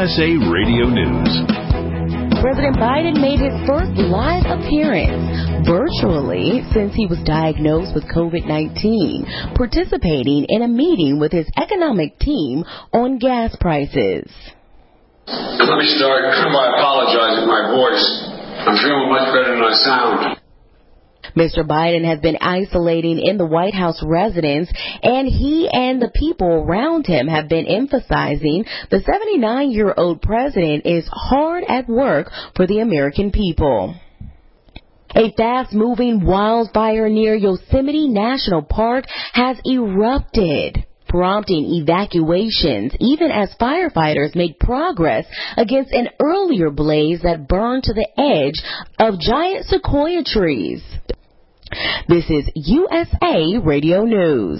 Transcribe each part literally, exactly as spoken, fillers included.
S A Radio News. President Biden made his first live appearance virtually since he was diagnosed with COVID nineteen, participating in a meeting with his economic team on gas prices. Let me start by apologizing for my voice. I'm feeling much better than I sound. Mister Biden has been isolating in the White House residence, and he and the people around him have been emphasizing the seventy-nine-year-old president is hard at work for the American people. A fast-moving wildfire near Yosemite National Park has erupted, prompting evacuations even as firefighters make progress against an earlier blaze that burned to the edge of giant sequoia trees. This is U S A Radio News.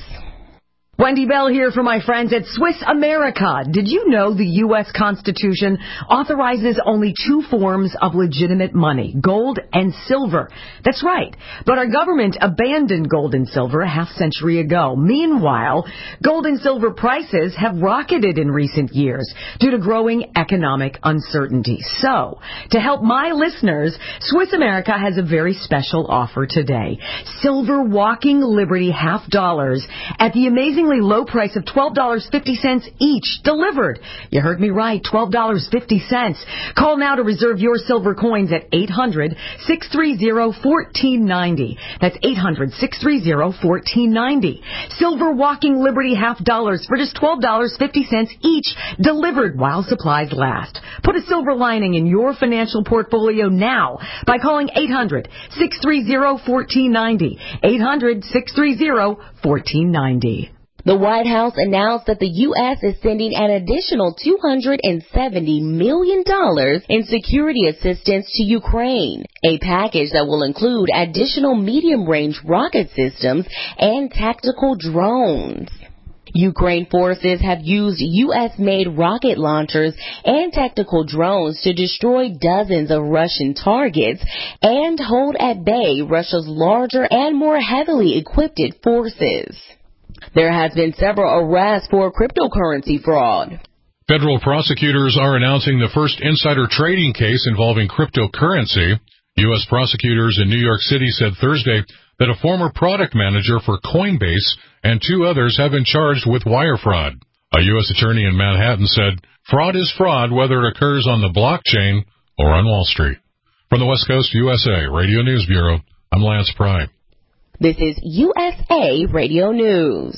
Wendy Bell here for my friends at Swiss America. Did you know the U S Constitution authorizes only two forms of legitimate money, gold and silver? That's right. But our government abandoned gold and silver a half century ago. Meanwhile, gold and silver prices have rocketed in recent years due to growing economic uncertainty. So, to help my listeners, Swiss America has a very special offer today. Silver Walking Liberty half dollars at the amazing low price of twelve dollars and fifty cents each, delivered. You heard me right, twelve dollars and fifty cents. Call now to reserve your silver coins at eight hundred, six three zero, one four nine zero. That's eight hundred, six three zero, one four nine zero. Silver Walking Liberty half dollars for just twelve dollars and fifty cents each, delivered while supplies last. Put a silver lining in your financial portfolio now by calling eight hundred, six three zero, one four nine zero. eight hundred, six three zero, one four nine zero. The White House announced that the U S is sending an additional two hundred seventy million dollars in security assistance to Ukraine, a package that will include additional medium-range rocket systems and tactical drones. Ukraine forces have used U S-made rocket launchers and tactical drones to destroy dozens of Russian targets and hold at bay Russia's larger and more heavily equipped forces. There has been several arrests for cryptocurrency fraud. Federal prosecutors are announcing the first insider trading case involving cryptocurrency. U S prosecutors in New York City said Thursday that a former product manager for Coinbase and two others have been charged with wire fraud. A U S attorney in Manhattan said, "Fraud is fraud whether it occurs on the blockchain or on Wall Street." From the West Coast U S A Radio News Bureau, I'm Lance Pry. This is U S A Radio News.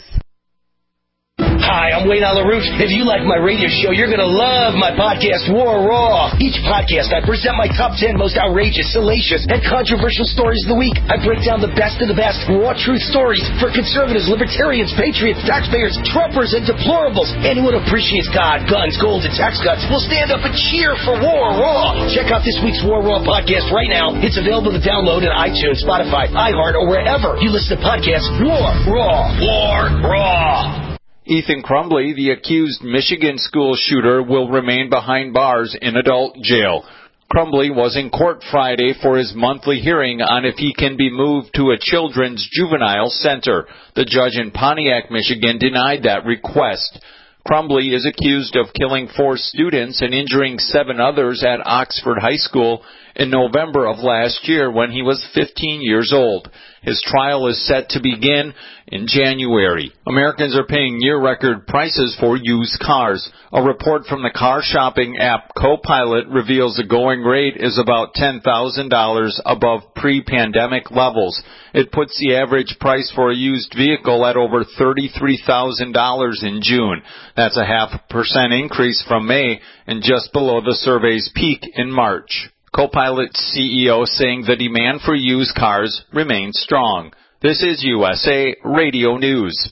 Hi, I'm Wayne LaRouche. If you like my radio show, you're going to love my podcast, War Raw. Each podcast, I present my top ten most outrageous, salacious, and controversial stories of the week. I break down the best of the best raw truth stories for conservatives, libertarians, patriots, taxpayers, Trumpers, and deplorables. Anyone who appreciates God, guns, gold, and tax cuts will stand up and cheer for War Raw. Check out this week's War Raw podcast right now. It's available to download on iTunes, Spotify, iHeart, or wherever you listen to podcasts. War Raw. War Raw. Ethan Crumbley, the accused Michigan school shooter, will remain behind bars in adult jail. Crumbley was in court Friday for his monthly hearing on if he can be moved to a children's juvenile center. The judge in Pontiac, Michigan, denied that request. Crumbley is accused of killing four students and injuring seven others at Oxford High School in November of last year when he was fifteen years old. His trial is set to begin in January. Americans are paying near-record prices for used cars. A report from the car shopping app Copilot reveals the going rate is about ten thousand dollars above pre-pandemic levels. It puts the average price for a used vehicle at over thirty-three thousand dollars in June. That's a half percent increase from May and just below the survey's peak in March. Copilot's C E O saying the demand for used cars remains strong. This is U S A Radio News.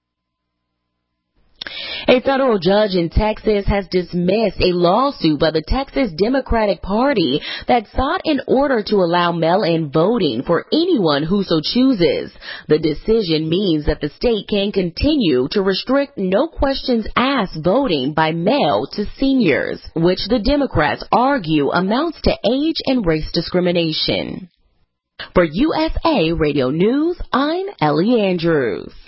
A federal judge in Texas has dismissed a lawsuit by the Texas Democratic Party that sought an order to allow mail-in voting for anyone who so chooses. The decision means that the state can continue to restrict no questions asked voting by mail to seniors, which the Democrats argue amounts to age and race discrimination. For U S A Radio News, I'm Ellie Andrews.